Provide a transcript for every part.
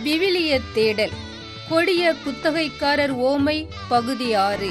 விவிலிய தேடல் கொடிய குத்தகைக்காரர் ஓமை பகுதி 6.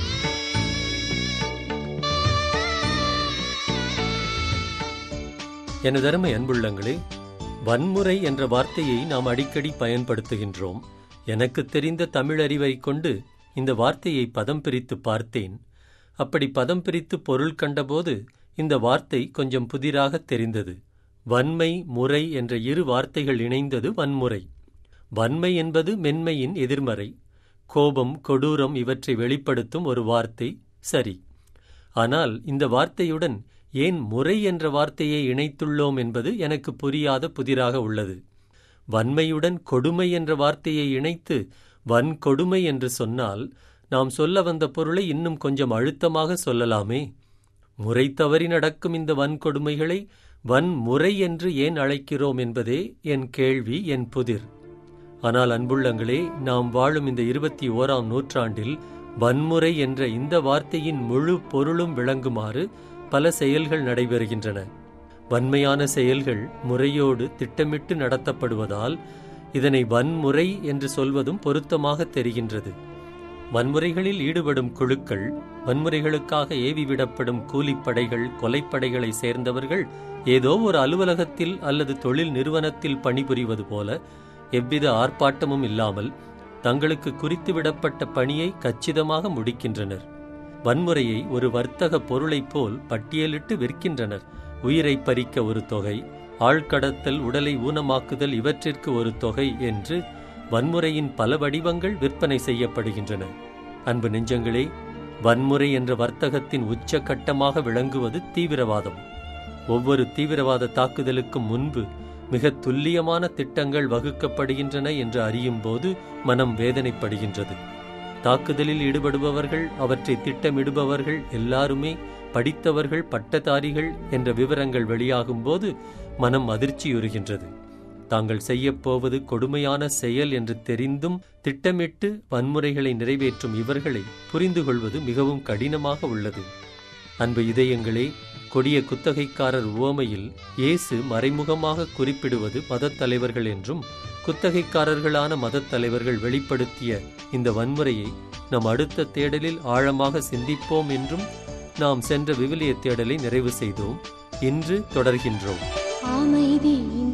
எனதருமை அன்புள்ளங்களே, வன்முறை என்ற வார்த்தையை நாம் அடிக்கடி பயன்படுத்துகின்றோம். எனக்கு தெரிந்த தமிழறிவை கொண்டு இந்த வார்த்தையை பதம் பிரித்து பார்த்தேன். அப்படி பதம் பிரித்து பொருள் கண்டபோது இந்த வார்த்தை கொஞ்சம் புதிராக தெரிந்தது. வன்மை, முறை என்ற இரு வார்த்தைகள் இணைந்தது வன்முறை. வன்மை என்பது மென்மையின் எதிர்மறை. கோபம், கொடூரம் இவற்றை வெளிப்படுத்தும் ஒரு வார்த்தை, சரி. ஆனால் இந்த வார்த்தையுடன் ஏன் முறை என்ற வார்த்தையை இணைத்துள்ளோம் என்பது எனக்கு புரியாத புதிராக உள்ளது. வன்மையுடன் கொடுமை என்ற வார்த்தையை இணைத்து வன்கொடுமை என்று சொன்னால் நாம் சொல்ல வந்த பொருளை இன்னும் கொஞ்சம் அழுத்தமாக சொல்லலாமே. முறை தவறி நடக்கும் இந்த வன்கொடுமைகளை வன்முறை என்று ஏன் அழைக்கிறோம் என்பதே என் கேள்வி, என் புதிர். ஆனால் அன்புள்ளங்களே, நாம் வாழும் இந்த 21ஆம் நூற்றாண்டில் வன்முறை என்ற இந்த வார்த்தையின் முழு பொருளும் விளங்குமாறு பல செயல்கள் நடைபெறுகின்றன. வன்மையான செயல்கள் முறையோடு திட்டமிட்டு நடத்தப்படுவதால் இதனை வன்முறை என்று சொல்வதும் பொருத்தமாக தெரிகின்றது. வன்முறைகளில் ஈடுபடும் குழுக்கள், வன்முறைகளுக்காக ஏவிவிடப்படும் கூலிப்படைகள், கொலைப்படைகளை சேர்ந்தவர்கள் ஏதோ ஒரு அலுவலகத்தில் அல்லது தொழில் நிறுவனத்தில் பணிபுரிவது போல எவ்வித ஆர்ப்பாட்டமும் இல்லாமல் தங்களுக்கு குறித்துவிடப்பட்ட பணியை கச்சிதமாக முடிக்கின்றனர். வன்முறையை ஒரு வர்த்தக பொருளைப் போல் பட்டியலிட்டு விற்கின்றனர். உயிரை பறிக்க ஒரு தொகை, ஆழ்கடத்தல், உடலை ஊனமாக்குதல் இவற்றிற்கு ஒரு தொகை என்று வன்முறையின் பல வடிவங்கள் விற்பனை செய்யப்படுகின்றன. அன்பு நெஞ்சங்களே, வன்முறை என்ற வர்த்தகத்தின் உச்சகட்டமாக விளங்குவது தீவிரவாதம். ஒவ்வொரு தீவிரவாத தாக்குதலுக்கும் முன்பு மிக துல்லியமான திட்டங்கள் வகுக்கப்படுகின்றன என்று அறியும் போது மனம் வேதனைப்படுகின்றது. தாக்குதலில் ஈடுபடுபவர்கள், அவற்றை திட்டமிடுபவர்கள் எல்லாருமே படித்தவர்கள், பட்டதாரிகள் என்ற விவரங்கள் வெளியாகும் போது மனம் அதிர்ச்சியுறுகின்றது. தாங்கள் செய்யப்போவது கொடுமையான செயல் என்று தெரிந்தும் திட்டமிட்டு வன்முறைகளை நிறைவேற்றும் இவர்களை புரிந்து கொள்வது மிகவும் கடினமாக உள்ளது. அன்பு இதயங்களே, கொடிய குத்தகைக்காரர் உவமையில் இயேசு மறைமுகமாக குறிப்பிடுவது மதத் தலைவர்கள் என்றும், குத்தகைக்காரர்களான மதத் தலைவர்கள் வெளிப்படுத்திய இந்த வன்முறையை நம் அடுத்த தேடலில் ஆழமாக சிந்திப்போம் என்றும் நாம் சென்ற விவிலிய தேடலை நிறைவு செய்தோம். இன்று தொடர்கின்றோம். அமைதியின்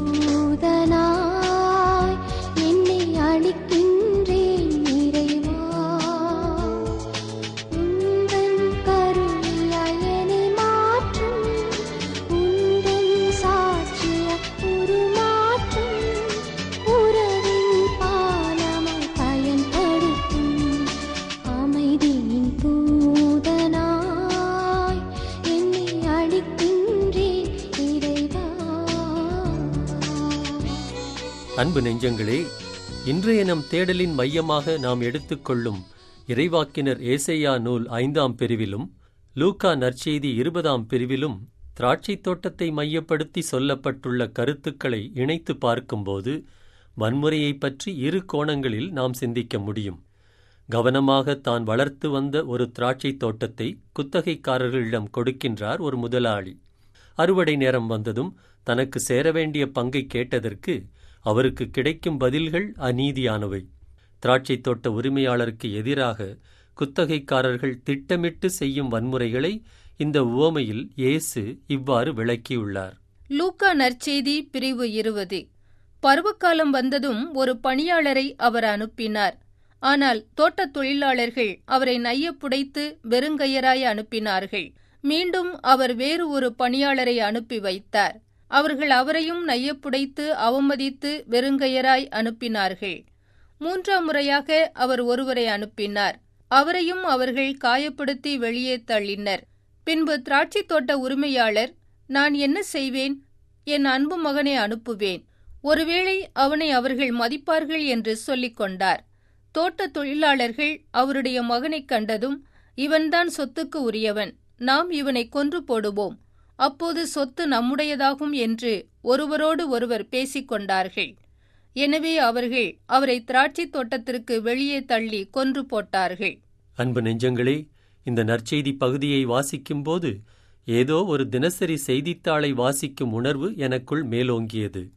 தூதனாய் என்னை அழைக்கின்றேன் இறைவா, உந்தன் கருணையால் என்னை மாற்றும், உந்தன் சாட்சியால் உருமாற்றும், உறவின் பாலமாய் பயன்படுத்தும். அமைதியின் தூதனாய் என்னை அழைக்கின்றேன் இறைவா. அன்பு நெஞ்சங்களே, இன்றைய நம் தேடலின் மையமாக நாம் எடுத்துக்கொள்ளும் இறைவாக்கினர் ஏசையா நூல் 5ஆம் பிரிவிலும் லூக்கா நற்செய்தி 20ஆம் பிரிவிலும் திராட்சைத் தோட்டத்தை மையப்படுத்தி சொல்லப்பட்டுள்ள கருத்துக்களை இணைத்து பார்க்கும்போது வன்முறையை பற்றி இரு கோணங்களில் நாம் சிந்திக்க முடியும். கவனமாக தான் வளர்த்து வந்த ஒரு திராட்சைத் தோட்டத்தை குத்தகைக்காரர்களிடம் கொடுக்கின்றார் ஒரு முதலாளி. அறுவடை நேரம் வந்ததும் தனக்கு சேர வேண்டிய பங்கை கேட்டதற்கு அவருக்கு கிடைக்கும் பதில்கள் அநீதியானவை. திராட்சைத் தோட்ட உரிமையாளருக்கு எதிராக குத்தகைக்காரர்கள் திட்டமிட்டு செய்யும் வன்முறைகளை இந்த உவமையில் இயேசு இவ்வாறு விளக்கியுள்ளார். லூக்கா நற்செய்தி பிரிவு 20. பருவகாலம் வந்ததும் ஒரு பணியாளரை அவர் அனுப்பினார். ஆனால் தோட்டத் தொழிலாளர்கள் அவரை நையப்புடைத்து வெறுங்கையராய் அனுப்பினார்கள். மீண்டும் அவர் வேறு ஒரு பணியாளரை அனுப்பி வைத்தார். அவர்கள் அவரையும் நையப்புடைத்து அவமதித்து வெறுங்கையராய் அனுப்பினார்கள். 3ஆம் முறையாக அவர் ஒருவரை அனுப்பினார். அவரையும் அவர்கள் காயப்படுத்தி வெளியே தள்ளினர். பின்பு திராட்சைத் தோட்ட உரிமையாளர், நான் என்ன செய்வேன்? என் அன்பு மகனை அனுப்புவேன், ஒருவேளை அவனை அவர்கள் மதிப்பார்கள் என்று சொல்லிக் கொண்டார். தோட்ட தொழிலாளர்கள் அவருடைய மகனைக் கண்டதும், இவன்தான் சொத்துக்கு உரியவன், நாம் இவனை கொன்று போடுவோம், அப்போது சொத்து நம்முடையதாகும் என்று ஒருவரோடு ஒருவர் பேசிக் கொண்டார்கள். எனவே அவர்கள் அவரை திராட்சைத் தோட்டத்திற்கு வெளியே தள்ளி கொன்று போட்டார்கள். அன்பு நெஞ்சங்களே, இந்த நற்செய்தி பகுதியை வாசிக்கும்போது ஏதோ ஒரு தினசரி செய்தித்தாளை வாசிக்கும் உணர்வு எனக்குள் மேலோங்கியது.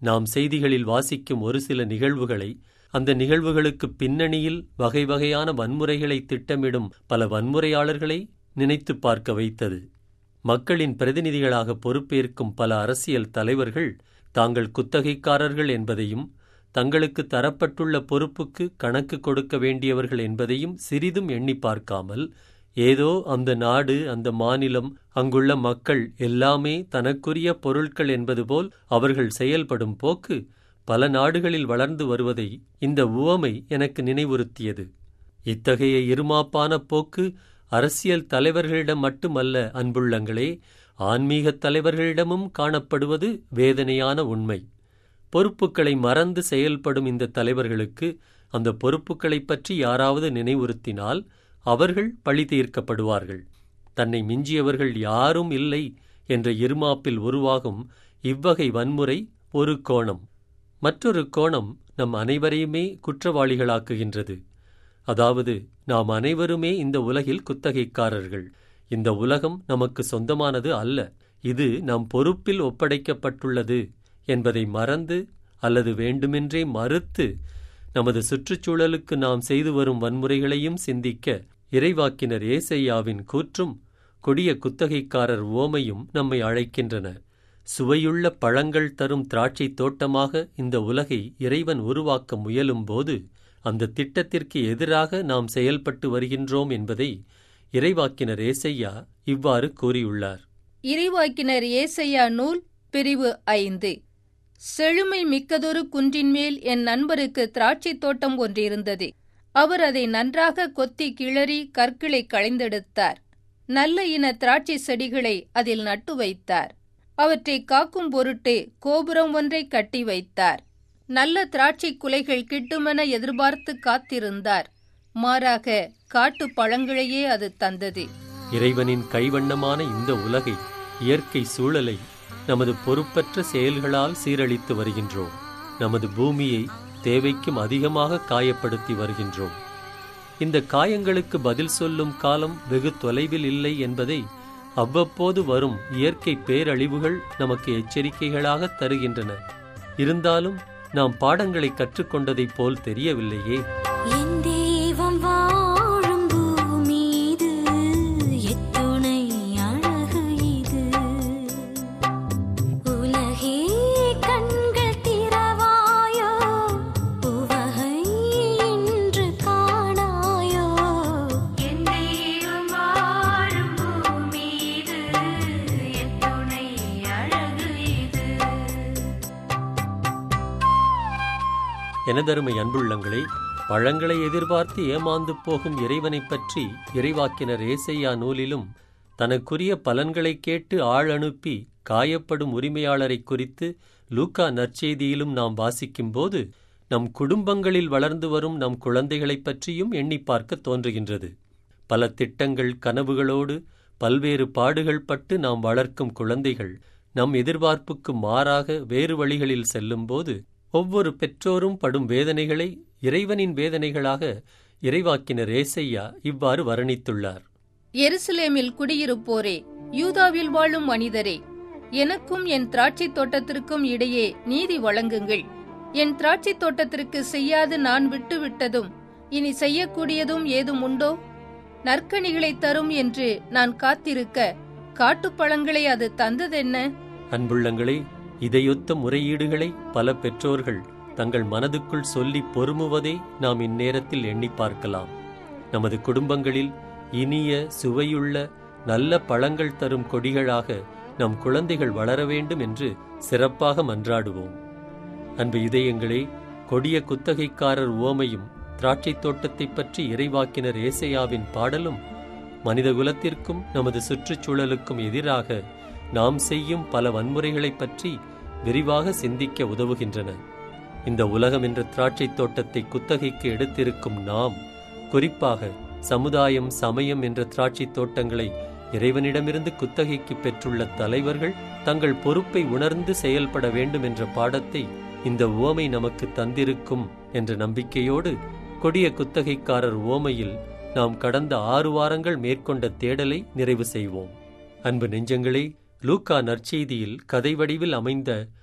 நாம் செய்திகளில் வாசிக்கும் ஒரு சில நிகழ்வுகளை, அந்த நிகழ்வுகளுக்கு பின்னணியில் வகை வகையான வன்முறைகளை திட்டமிடும் பல வன்முறையாளர்களை நினைத்து பார்க்க வைத்தது. மக்களின் பிரதிநிதிகளாக பொறுப்பேற்கும் பல அரசியல் தலைவர்கள் தாங்கள் குத்தகைக்காரர்கள் என்பதையும், தங்களுக்கு தரப்பட்டுள்ள பொறுப்புக்கு கணக்கு கொடுக்க வேண்டியவர்கள் என்பதையும் சிறிதும் எண்ணி பார்க்காமல், ஏதோ அந்த நாடு, அந்த மாநிலம், அங்குள்ள மக்கள் எல்லாமே தனக்குரிய பொருட்கள் என்பது போல் அவர்கள் செயல்படும் போக்கு பல நாடுகளில் வளர்ந்து வருவதை இந்த உவமை எனக்கு நினைவுறுத்தியது. இத்தகைய இருமாப்பான போக்கு அரசியல் தலைவர்களிடம் மட்டுமல்ல அன்புள்ளங்களே, ஆன்மீகத் தலைவர்களிடமும் காணப்படுவது வேதனையான உண்மை. பொறுப்புகளை மறந்து செயல்படும் இந்த தலைவர்களுக்கு அந்த பொறுப்புகளைப் பற்றி யாராவது நினைவுறுத்தினால் அவர்கள் பழி தீர்க்கப்படுவார்கள். தன்னை மிஞ்சியவர்கள் யாரும் இல்லை என்ற இருமாப்பில் உருவாகும் இவ்வகை வன்முறை ஒரு கோணம். மற்றொரு கோணம் நம் அனைவரையுமே குற்றவாளிகளாக்குகின்றது. அதாவது, நாம் அனைவருமே இந்த உலகில் குத்தகைக்காரர்கள். இந்த உலகம் நமக்கு சொந்தமானது அல்ல, இது நம் பொறுப்பில் ஒப்படைக்கப்பட்டுள்ளது என்பதை மறந்து அல்லது வேண்டுமென்றே மறுத்து நமது சுற்றுச்சூழலுக்கு நாம் செய்து வரும் வன்முறைகளையும் சிந்திக்க இறைவாக்கினர் ஏசையாவின் கூற்றும் கொடிய குத்தகைக்காரர் உவமையும் நம்மை அழைக்கின்றன. சுவையுள்ள பழங்கள் தரும் திராட்சை தோட்டமாக இந்த உலகை இறைவன் உருவாக்க முயலும்போது அந்த திட்டத்திற்கு எதிராக நாம் செயல்பட்டு வருகின்றோம் என்பதை இறைவாக்கினர் ஏசையா இவ்வாறு கூறியுள்ளார். இறைவாக்கினர் ஏசையா நூல் பிரிவு 5. செழுமை மிக்கதொரு குன்றின்மேல் என் நண்பருக்கு திராட்சை தோட்டம் ஒன்றிருந்தது. அவர் அதை நன்றாக கொத்தி கிளறி கற்களை களைந்தெடுத்தார். நல்ல இன திராட்சை செடிகளை அதில் நட்டு வைத்தார். அவற்றை காக்கும் பொருட்டு கோபுரம் ஒன்றை கட்டி வைத்தார். நல்ல திராட்சை குலைகள் கிட்டுமென எதிர்பார்த்து காத்திருந்தார். மாறாக காட்டு பழங்களையே அது தந்தது. இறைவனின் கைவண்ணமான இந்த உலகை, இயற்கை சூழலை நமது பொறுப்பற்ற செயல்களால் சீரழித்து வருகின்றோம். நமது பூமியை தேவைக்கும் அதிகமாக காயப்படுத்தி வருகின்றோம். இந்த காயங்களுக்கு பதில் சொல்லும் காலம் வெகு தொலைவில் இல்லை என்பதை அவ்வப்போது வரும் இயற்கை பேரழிவுகள் நமக்கு எச்சரிக்கைகளாக தருகின்றன. இருந்தாலும் நாம் பாடங்களை கற்றுக்கொண்டதைப் போல் தெரியவில்லையே. எனதருமை அன்புள்ளங்களே, பழங்களை எதிர்பார்த்து ஏமாந்து போகும் இறைவனைப் பற்றி இறைவாக்கினர் ஏசையா நூலிலும், தனக்குரிய பலன்களை கேட்டு ஆள் அனுப்பி காயப்படும் உரிமையாளரை குறித்து லூக்கா நற்செய்தியிலும் நாம் வாசிக்கும்போது, நம் குடும்பங்களில் வளர்ந்து வரும் நம் குழந்தைகளைப் பற்றியும் எண்ணி பார்க்க தோன்றுகின்றது. பல திட்டங்கள், கனவுகளோடு பல்வேறு பாடுகள் பட்டு நாம் வளர்க்கும் குழந்தைகள் நம் எதிர்பார்ப்புக்கு மாறாக வேறு வழிகளில் செல்லும்போது ஒவ்வொரு பெற்றோரும் படும் வேதனைகளை இறைவனின் வேதனைகளாக இறைவாக்கினர் ஏசையா இவ்வாறு வர்ணித்துள்ளார். எருசலேமில் குடியிருப்போரே, யூதாவில் வாழும் மனிதரே, எனக்கும் என் திராட்சை தோட்டத்திற்கும் இடையே நீதி வழங்குங்கள். என் திராட்சை தோட்டத்திற்கு செய்யாது நான் விட்டுவிட்டதும் இனி செய்யக்கூடியதும் ஏதும் உண்டோ? நற்கனிகளை தரும் என்று நான் காத்திருக்க காட்டுப்பழங்களை அது தந்ததென்ன? அன்புள்ளங்களே, இதையொத்த முறையீடுகளை பல பெற்றோர்கள் தங்கள் மனதுக்குள் சொல்லி பொறுமுவதை நாம் இந்நேரத்தில் எண்ணி பார்க்கலாம். நமது குடும்பங்களில் இனிய, சுவையுள்ள, நல்ல பழங்கள் தரும் கொடிகளாக நம் குழந்தைகள் வளர வேண்டும் என்று சிறப்பாக மன்றாடுவோம். அன்பு இதயங்களே, கொடிய குத்தகைக்காரர் உவமையும் திராட்சை தோட்டத்தை பற்றி இறைவாக்கினர் ஏசையாவின் பாடலும் மனிதகுலத்திற்கும் நமது சுற்றுச்சூழலுக்கும் எதிராக நாம் செய்யும் பல வன்முறைகளைப் பற்றி விரிவாக சிந்திக்க உதவுகின்றன. இந்த உலகம் என்ற திராட்சை தோட்டத்தை குத்தகைக்கு எடுத்திருக்கும் நாம், குறிப்பாக சமுதாயம், சமயம் என்ற திராட்சை தோட்டங்களை இறைவனிடமிருந்து குத்தகைக்கு பெற்றுள்ள தலைவர்கள் தங்கள் பொறுப்பை உணர்ந்து செயல்பட வேண்டும் என்ற பாடத்தை இந்த உவமை நமக்கு தந்திருக்கும் என்ற நம்பிக்கையோடு கொடிய குத்தகைக்காரர் உவமையில் நாம் கடந்த 6 வாரங்கள் மேற்கொண்ட தேடலை நிறைவு செய்வோம். அன்பு நெஞ்சங்களே, லூக்கா நற்செய்தியில் கதை வடிவில் அமைந்த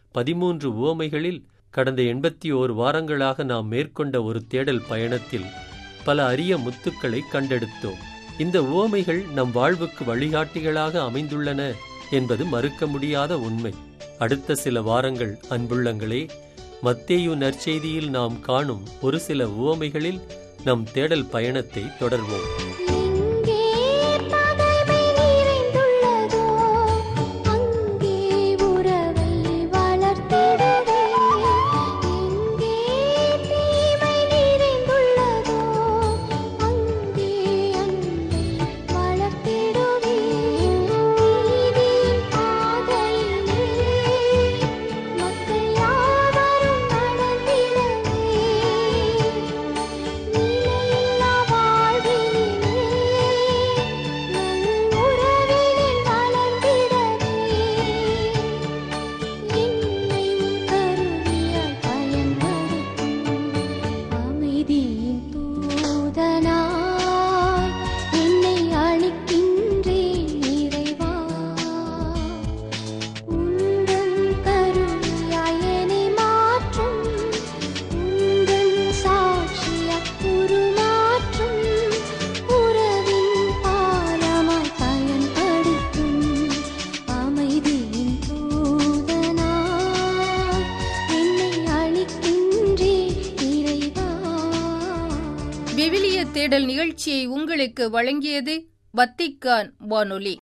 13 உவமைகளில் கடந்த 81 வாரங்களாக நாம் மேற்கொண்ட ஒரு தேடல் பயணத்தில் பல அரிய முத்துக்களை கண்டெடுத்தோம். இந்த உவமைகள் நம் வாழ்வுக்கு வழிகாட்டிகளாக அமைந்துள்ளன என்பது மறுக்க முடியாத உண்மை. அடுத்த சில வாரங்கள் அன்புள்ளங்களே, மத்தேயு நற்செய்தியில் நாம் காணும் ஒரு சில உவமைகளில் நம் தேடல் பயணத்தை தொடர்வோம். எங்கே பகைமை நிறைந்துள்ளதோ அங்கே உறவை வளர்த்திடவே, எங்கே தீமை நிறைந்துள்ளதோ அங்கே அன்பை வளர்த்திடுவே. நீதியின் பாதையிலே மக்கள் யாவரும் நடந்திடவே, நிலையில்லா வாழ்வினிலே நல்லுறவினில் வளர்ந்திடவே, என்னை உன் கருவியாய் பயன்படுத்தும் அமைதியின் தூதனாய் என்னை அழைக்கின்றேன் இறைவா. உந்தன் கருவியாய் என்னை மாற்றும், உந்தன் சாட்சியாய் உருமாற்றும், உறவின் பாலமாய் பயன்படுத்தும் அமைதியின் தூதனாய் என்னை அழைக்கின்றேன் இறைவா. விவிலிய தேடல் நிகழ்ச்சியை உங்களுக்கு வழங்கியது வத்திக்கான் வானொலி.